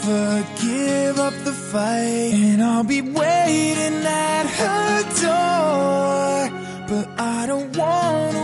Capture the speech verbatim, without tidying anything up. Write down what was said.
never give up the fight, and I'll be waiting at her door, but I don't wanna